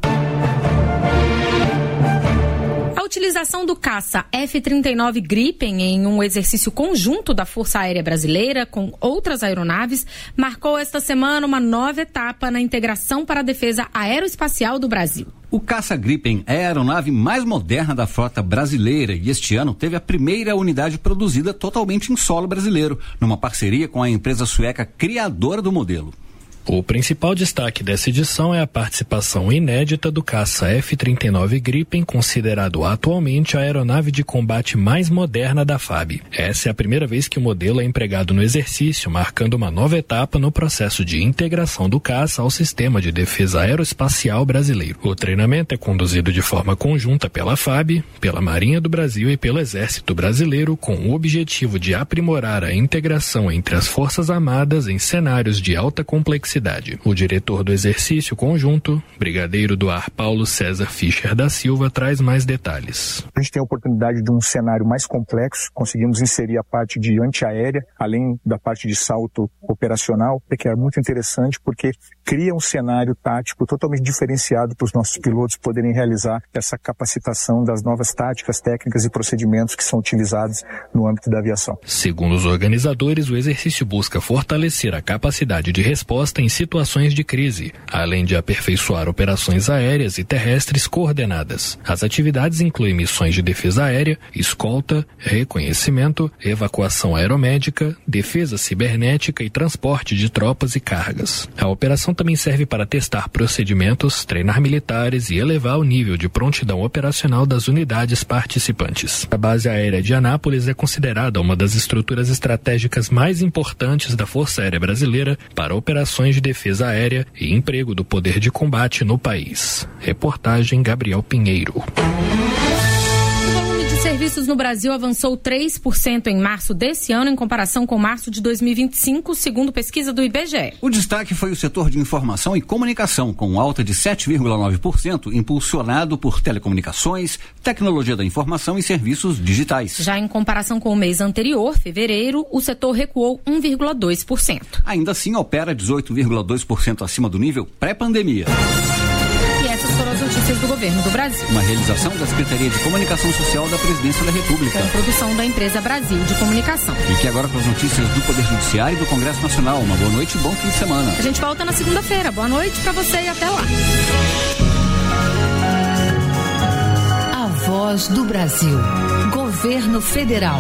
A utilização do caça F-39 Gripen em um exercício conjunto da Força Aérea Brasileira com outras aeronaves marcou esta semana uma nova etapa na integração para a defesa aeroespacial do Brasil. O caça Gripen é a aeronave mais moderna da frota brasileira e este ano teve a primeira unidade produzida totalmente em solo brasileiro, numa parceria com a empresa sueca criadora do modelo. O principal destaque dessa edição é a participação inédita do caça F-39 Gripen, considerado atualmente a aeronave de combate mais moderna da FAB. Essa é a primeira vez que o modelo é empregado no exercício, marcando uma nova etapa no processo de integração do caça ao sistema de defesa aeroespacial brasileiro. O treinamento é conduzido de forma conjunta pela FAB, pela Marinha do Brasil e pelo Exército Brasileiro, com o objetivo de aprimorar a integração entre as Forças Armadas em cenários de alta complexidade. O diretor do exercício conjunto, brigadeiro do ar Paulo César Fischer da Silva, traz mais detalhes. A gente tem a oportunidade de um cenário mais complexo, conseguimos inserir a parte de antiaérea, além da parte de salto operacional, que é muito interessante porque cria um cenário tático totalmente diferenciado para os nossos pilotos poderem realizar essa capacitação das novas táticas, técnicas e procedimentos que são utilizados no âmbito da aviação. Segundo os organizadores, o exercício busca fortalecer a capacidade de resposta em situações de crise, além de aperfeiçoar operações aéreas e terrestres coordenadas. As atividades incluem missões de defesa aérea, escolta, reconhecimento, evacuação aeromédica, defesa cibernética e transporte de tropas e cargas. A operação também serve para testar procedimentos, treinar militares e elevar o nível de prontidão operacional das unidades participantes. A base aérea de Anápolis é considerada uma das estruturas estratégicas mais importantes da Força Aérea Brasileira para operações de defesa aérea e emprego do poder de combate no país. Reportagem Gabriel Pinheiro. Serviços no Brasil avançou 3% em março desse ano em comparação com março de 2025, segundo pesquisa do IBGE. O destaque foi o setor de informação e comunicação, com alta de 7,9%, impulsionado por telecomunicações, tecnologia da informação e serviços digitais. Já em comparação com o mês anterior, fevereiro, o setor recuou 1,2%. Ainda assim, opera 18,2% acima do nível pré-pandemia. Essas foram as notícias do governo do Brasil. Uma realização da Secretaria de Comunicação Social da Presidência da República. Com produção da empresa Brasil de Comunicação. Fique agora com as notícias do Poder Judiciário e do Congresso Nacional. Uma boa noite e bom fim de semana. A gente volta na segunda-feira. Boa noite pra você e até lá. A Voz do Brasil. Governo Federal.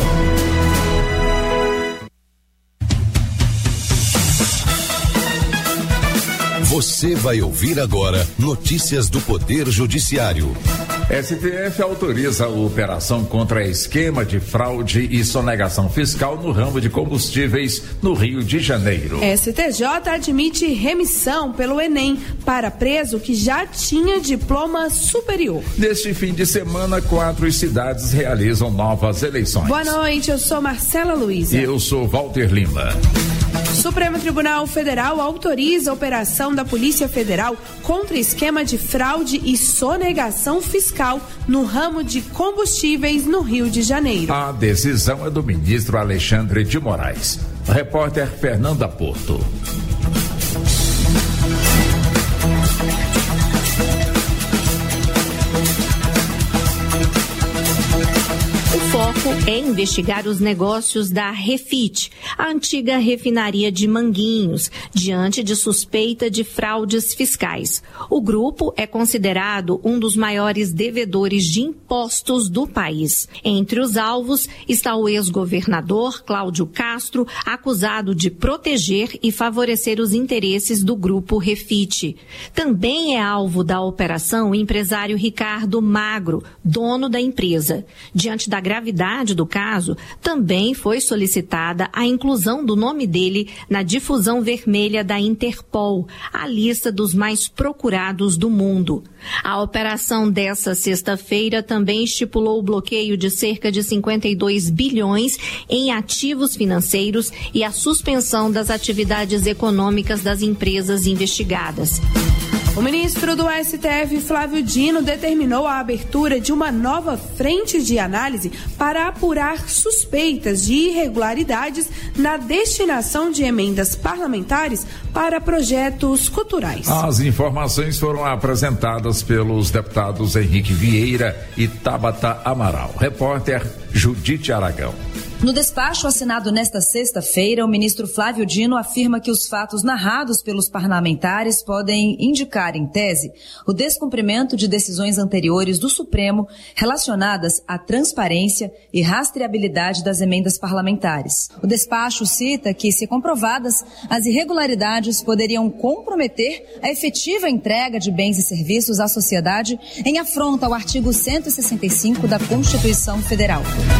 Você vai ouvir agora notícias do Poder Judiciário. STF autoriza a operação contra esquema de fraude e sonegação fiscal no ramo de combustíveis no Rio de Janeiro. STJ admite remissão pelo Enem para preso que já tinha diploma superior. Neste fim de semana, 4 cidades realizam novas eleições. Boa noite, eu sou Marcela Luiza. E eu sou Walter Lima. Supremo Tribunal Federal autoriza a operação da Polícia Federal contra esquema de fraude e sonegação fiscal no ramo de combustíveis no Rio de Janeiro. A decisão é do ministro Alexandre de Moraes. Repórter Fernanda Porto. O foco é investigar os negócios da Refit, a antiga refinaria de Manguinhos, diante de suspeita de fraudes fiscais. O grupo é considerado um dos maiores devedores de impostos do país. Entre os alvos está o ex-governador Cláudio Castro, acusado de proteger e favorecer os interesses do grupo Refit. Também é alvo da operação o empresário Ricardo Magro, dono da empresa. Diante da gravidade do caso, também foi solicitada a inclusão do nome dele na difusão vermelha da Interpol, a lista dos mais procurados do mundo. A operação dessa sexta-feira também estipulou o bloqueio de cerca de 52 bilhões em ativos financeiros e a suspensão das atividades econômicas das empresas investigadas. O ministro do STF, Flávio Dino, determinou a abertura de uma nova frente de análise para apurar suspeitas de irregularidades na destinação de emendas parlamentares para projetos culturais. As informações foram apresentadas pelos deputados Henrique Vieira e Tabata Amaral. Repórter Judite Aragão. No despacho assinado nesta sexta-feira, o ministro Flávio Dino afirma que os fatos narrados pelos parlamentares podem indicar, em tese, o descumprimento de decisões anteriores do Supremo relacionadas à transparência e rastreabilidade das emendas parlamentares. O despacho cita que, se comprovadas, as irregularidades poderiam comprometer a efetiva entrega de bens e serviços à sociedade em afronta ao artigo 165 da Constituição Federal.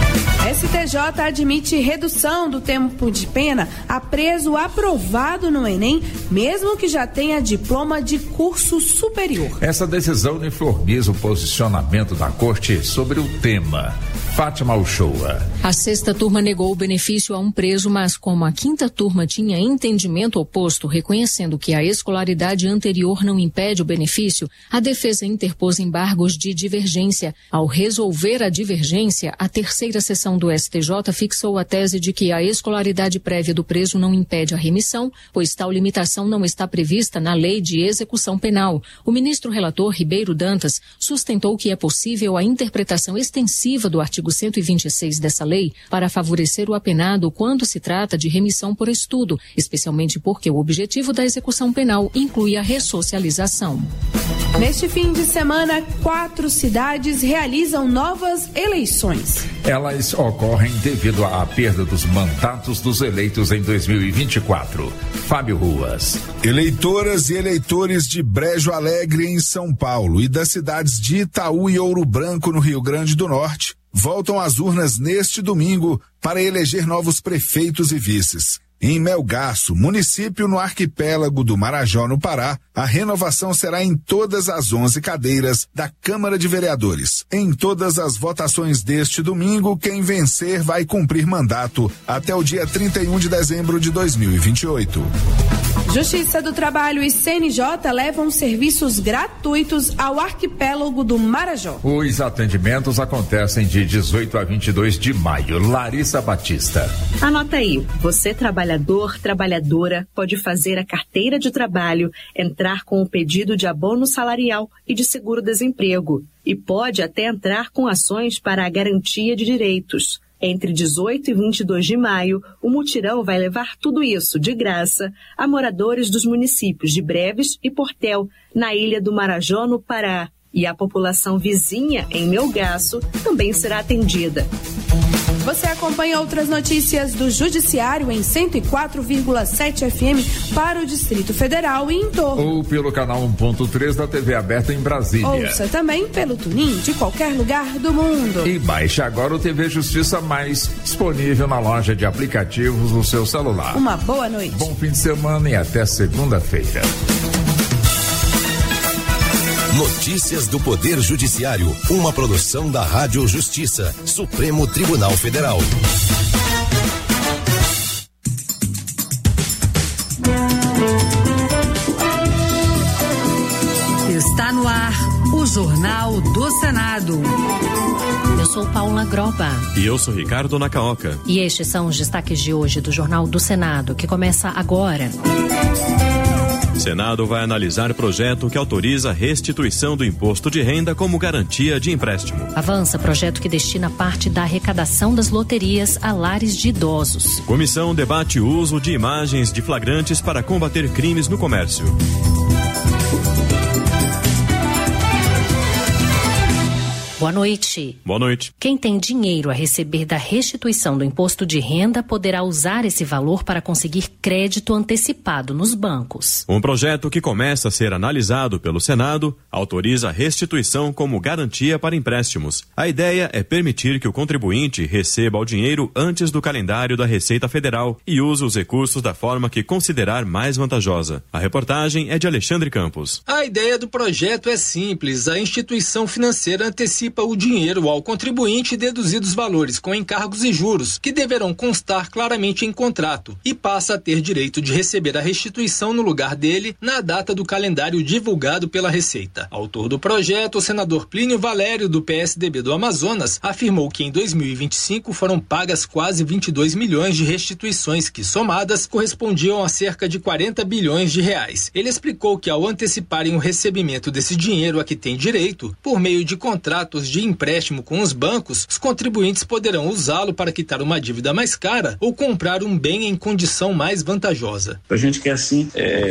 STJ admite redução do tempo de pena a preso aprovado no Enem, mesmo que já tenha diploma de curso superior. Essa decisão uniformiza o posicionamento da Corte sobre o tema. Fátima Uchoa. A sexta turma negou o benefício a um preso, mas como a quinta turma tinha entendimento oposto, reconhecendo que a escolaridade anterior não impede o benefício, a defesa interpôs embargos de divergência. Ao resolver a divergência, a terceira sessão do STJ fixou a tese de que a escolaridade prévia do preso não impede a remissão, pois tal limitação não está prevista na Lei de Execução Penal. O ministro relator Ribeiro Dantas sustentou que é possível a interpretação extensiva do artigo 126 dessa lei para favorecer o apenado quando se trata de remissão por estudo, especialmente porque o objetivo da execução penal inclui a ressocialização. Neste fim de semana, 4 cidades realizam novas eleições. Elas ocorrem devido à perda dos mandatos dos eleitos em 2024. Fábio Ruas. Eleitoras e eleitores de Brejo Alegre, em São Paulo, e das cidades de Itaú e Ouro Branco, no Rio Grande do Norte, voltam às urnas neste domingo para eleger novos prefeitos e vices. Em Melgaço, município no arquipélago do Marajó, no Pará, a renovação será em todas as 11 cadeiras da Câmara de Vereadores. Em todas as votações deste domingo, quem vencer vai cumprir mandato até o dia 31 de dezembro de 2028. Justiça do Trabalho e CNJ levam serviços gratuitos ao arquipélago do Marajó. Os atendimentos acontecem de 18 a 22 de maio. Larissa Batista. Anota aí, você trabalhador, trabalhadora, pode fazer a carteira de trabalho, entrar com o pedido de abono salarial e de seguro-desemprego. E pode até entrar com ações para a garantia de direitos. Entre 18 e 22 de maio, o mutirão vai levar tudo isso de graça a moradores dos municípios de Breves e Portel, na ilha do Marajó, no Pará. E a população vizinha, em Melgaço, também será atendida. Você acompanha outras notícias do Judiciário em 104,7 FM para o Distrito Federal e em torno. Ou pelo canal 1.3 da TV aberta em Brasília. Ouça também pelo TuneIn de qualquer lugar do mundo. E baixe agora o TV Justiça Mais, disponível na loja de aplicativos do seu celular. Uma boa noite. Bom fim de semana e até segunda-feira. Notícias do Poder Judiciário, uma produção da Rádio Justiça, Supremo Tribunal Federal. Está no ar o Jornal do Senado. Eu sou Paula Groba. E eu sou Ricardo Nacaoca. E estes são os destaques de hoje do Jornal do Senado, que começa agora. O Senado vai analisar projeto que autoriza a restituição do imposto de renda como garantia de empréstimo. Avança projeto que destina parte da arrecadação das loterias a lares de idosos. Comissão debate o uso de imagens de flagrantes para combater crimes no comércio. Boa noite. Boa noite. Quem tem dinheiro a receber da restituição do imposto de renda poderá usar esse valor para conseguir crédito antecipado nos bancos. Um projeto que começa a ser analisado pelo Senado autoriza a restituição como garantia para empréstimos. A ideia é permitir que o contribuinte receba o dinheiro antes do calendário da Receita Federal e use os recursos da forma que considerar mais vantajosa. A reportagem é de Alexandre Campos. A ideia do projeto é simples. A instituição financeira antecipa o dinheiro ao contribuinte deduzidos valores com encargos e juros, que deverão constar claramente em contrato, e passa a ter direito de receber a restituição no lugar dele na data do calendário divulgado pela Receita. Autor do projeto, o senador Plínio Valério, do PSDB do Amazonas, afirmou que em 2025 foram pagas quase 22 milhões de restituições que, somadas, correspondiam a cerca de 40 bilhões de reais. Ele explicou que, ao anteciparem o recebimento desse dinheiro a que tem direito, por meio de contratos termos de empréstimo com os bancos, os contribuintes poderão usá-lo para quitar uma dívida mais cara ou comprar um bem em condição mais vantajosa. A gente quer assim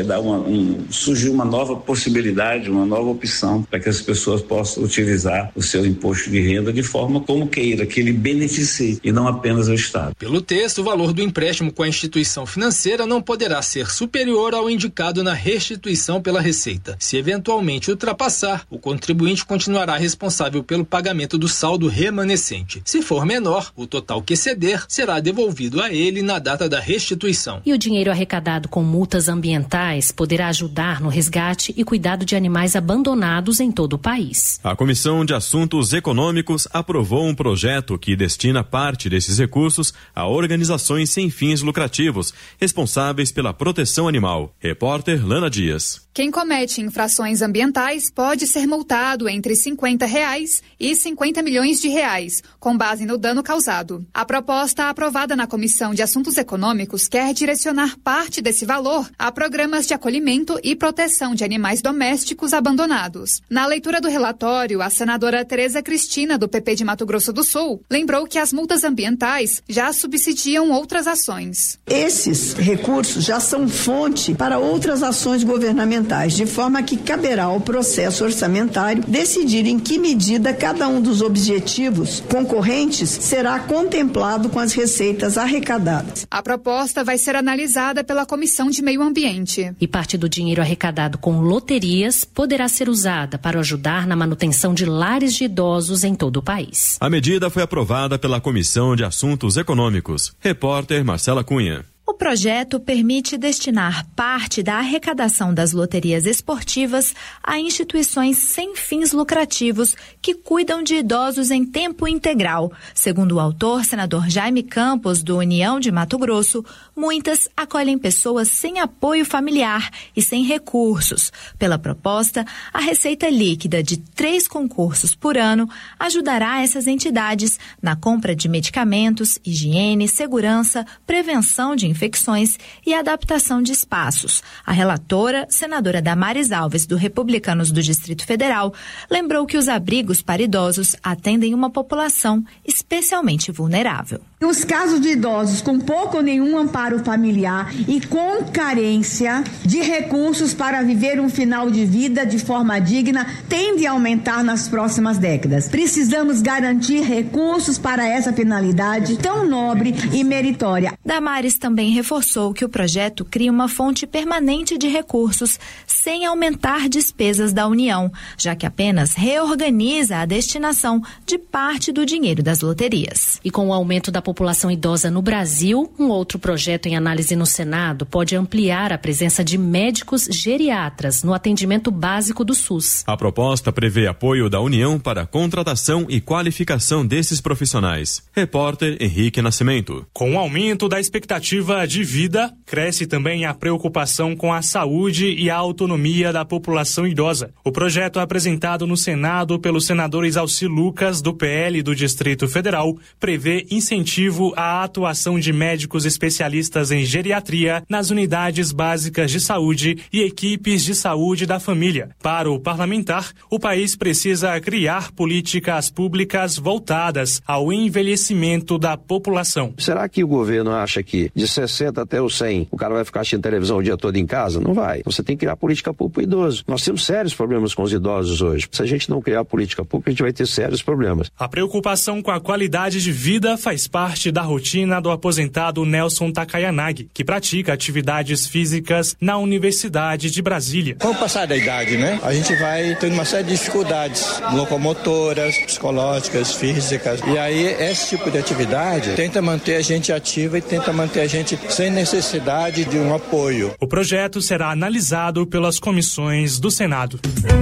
surgir uma nova possibilidade, uma nova opção para que as pessoas possam utilizar o seu imposto de renda de forma como queira, que ele beneficie e não apenas o Estado. Pelo texto, o valor do empréstimo com a instituição financeira não poderá ser superior ao indicado na restituição pela Receita. Se eventualmente ultrapassar, o contribuinte continuará responsável pelo pagamento do saldo remanescente. Se for menor, o total que exceder será devolvido a ele na data da restituição. E o dinheiro arrecadado com multas ambientais poderá ajudar no resgate e cuidado de animais abandonados em todo o país. A Comissão de Assuntos Econômicos aprovou um projeto que destina parte desses recursos a organizações sem fins lucrativos, responsáveis pela proteção animal. Repórter Lana Dias. Quem comete infrações ambientais pode ser multado entre R$50 e R$50 milhões, com base no dano causado. A proposta aprovada na Comissão de Assuntos Econômicos quer direcionar parte desse valor a programas de acolhimento e proteção de animais domésticos abandonados. Na leitura do relatório, a senadora Tereza Cristina, do PP de Mato Grosso do Sul, lembrou que as multas ambientais já subsidiam outras ações. Esses recursos já são fonte para outras ações governamentais, de forma que caberá ao processo orçamentário decidir em que medida cada um dos objetivos concorrentes será contemplado com as receitas arrecadadas. A proposta vai ser analisada pela Comissão de Meio Ambiente. E parte do dinheiro arrecadado com loterias poderá ser usada para ajudar na manutenção de lares de idosos em todo o país. A medida foi aprovada pela Comissão de Assuntos Econômicos. Repórter Marcela Cunha. O projeto permite destinar parte da arrecadação das loterias esportivas a instituições sem fins lucrativos que cuidam de idosos em tempo integral. Segundo o autor, senador Jaime Campos, do União de Mato Grosso, muitas acolhem pessoas sem apoio familiar e sem recursos. Pela proposta, a receita líquida de 3 concursos por ano ajudará essas entidades na compra de medicamentos, higiene, segurança, prevenção de infecções e adaptação de espaços. A relatora, senadora Damares Alves, do Republicanos do Distrito Federal, lembrou que os abrigos para idosos atendem uma população especialmente vulnerável. Os casos de idosos com pouco ou nenhum amparo familiar e com carência de recursos para viver um final de vida de forma digna tende a aumentar nas próximas décadas. Precisamos garantir recursos para essa finalidade tão nobre e meritória. Damares também reforçou que o projeto cria uma fonte permanente de recursos sem aumentar despesas da União, já que apenas reorganiza a destinação de parte do dinheiro das loterias. E com o aumento da população idosa no Brasil, um outro projeto em análise no Senado pode ampliar a presença de médicos geriatras no atendimento básico do SUS. A proposta prevê apoio da União para a contratação e qualificação desses profissionais. Repórter Henrique Nascimento. Com o aumento da expectativa de vida, cresce também a preocupação com a saúde e a autonomia da população idosa. O projeto apresentado no Senado pelos senadores Alci Lucas, do PL do Distrito Federal, prevê incentivo à atuação de médicos especialistas em geriatria nas unidades básicas de saúde e equipes de saúde da família. Para o parlamentar, o país precisa criar políticas públicas voltadas ao envelhecimento da população. Será que o governo acha que de 60 até os 100 o cara vai ficar assistindo televisão o dia todo em casa? Não vai. Você tem que criar política pública para o idoso. Nós temos sérios problemas com os idosos hoje. Se a gente não criar política pública, a gente vai ter sérios problemas. A preocupação com a qualidade de vida faz parte da rotina do aposentado Nelson Takayanagi, que pratica atividades físicas na Universidade de Brasília. Com o passar da idade, né? A gente vai tendo uma série de dificuldades locomotoras, psicológicas, físicas. E aí, esse tipo de atividade tenta manter a gente ativa e tenta manter a gente sem necessidade de um apoio. O projeto será analisado pelas comissões do Senado.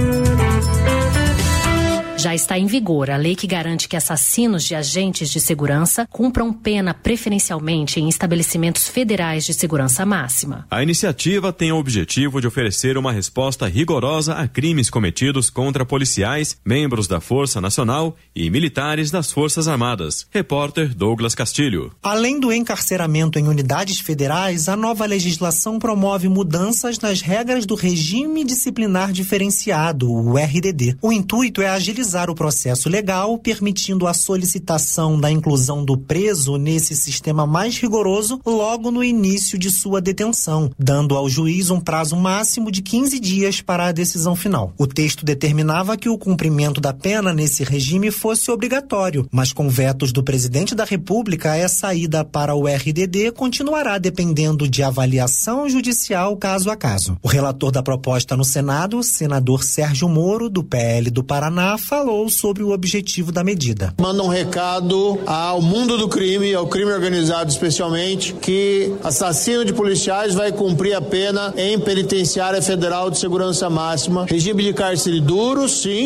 Já está em vigor a lei que garante que assassinos de agentes de segurança cumpram pena preferencialmente em estabelecimentos federais de segurança máxima. A iniciativa tem o objetivo de oferecer uma resposta rigorosa a crimes cometidos contra policiais, membros da Força Nacional e militares das Forças Armadas. Repórter Douglas Castilho. Além do encarceramento em unidades federais, a nova legislação promove mudanças nas regras do Regime Disciplinar Diferenciado, o RDD. O intuito é agilizar agilizar o processo legal, permitindo a solicitação da inclusão do preso nesse sistema mais rigoroso logo no início de sua detenção, dando ao juiz um prazo máximo de 15 dias para a decisão final. O texto determinava que o cumprimento da pena nesse regime fosse obrigatório, mas com vetos do presidente da República, essa ida para o RDD continuará dependendo de avaliação judicial caso a caso. O relator da proposta no Senado, o senador Sérgio Moro, do PL do Paraná, falou sobre o objetivo da medida. Manda um recado ao mundo do crime, ao crime organizado especialmente, que assassino de policiais vai cumprir a pena em penitenciária federal de segurança máxima. Regime de cárcere duro, sim.